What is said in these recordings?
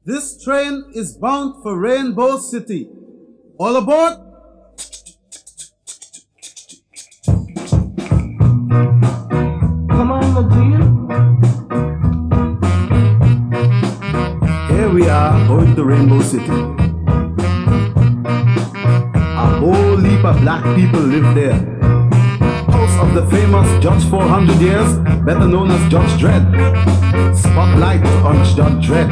This train is bound for Rainbow City. All aboard! Come on, Magine. Here we are going to Rainbow City. A whole heap of black people live there. House of the famous Judge 400 Years, better known as Judge Dredd. Spotlight on Judge Dredd.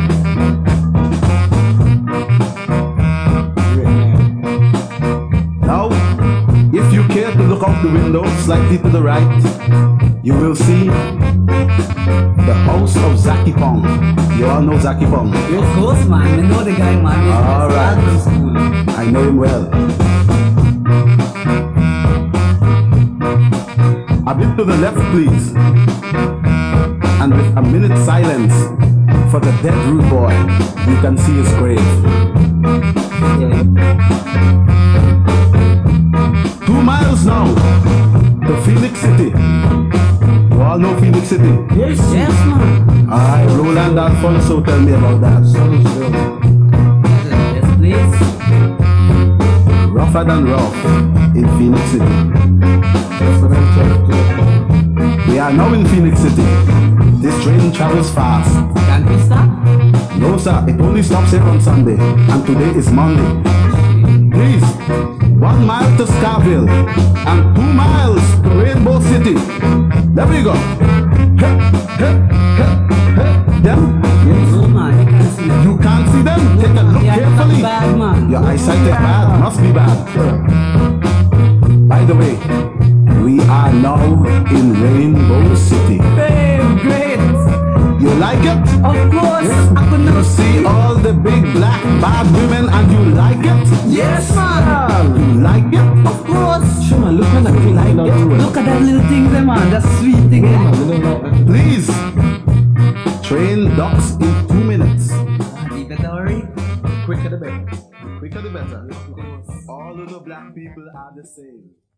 Now, if you care to look out the window slightly to the right, you will see the house of Zaki Pong. You all know Zaki Pong? Of course, man. I know the guy, man. All right. I know him well. A bit to the left, please. And with a minute silence for the dead rude boy, you can see his grave. 2 miles now to Phoenix City. You all know Phoenix City? Yes, man. Alright, Roland Alfonso, tell me about that. Yes, please. Rougher than rough in Phoenix City. We are now in Phoenix City. This train travels fast. Can't we stop? No sir, it only stops here on Sunday, and today is Monday. Please, 1 mile to Scarville and 2 miles to Rainbow City. There we go. Hey, hey, hey, hey. Them? No, man. You can't see them. You can't see them? Take a look Yeah, carefully. that's bad, man. Your eyesight is bad, must be bad. By the way, we are now in Rainbow City. Babe, great. You like it? Of course. I could You never see all the big black bad women and you like it? Yes, man. You like it? Of course. Sure, man. Look at that. Like it. Look at that little thing there, man. That sweet thing. Eh? Please, train docks in 2 minutes. You better hurry. Quicker the better. Quicker the better. All of the black people are the same.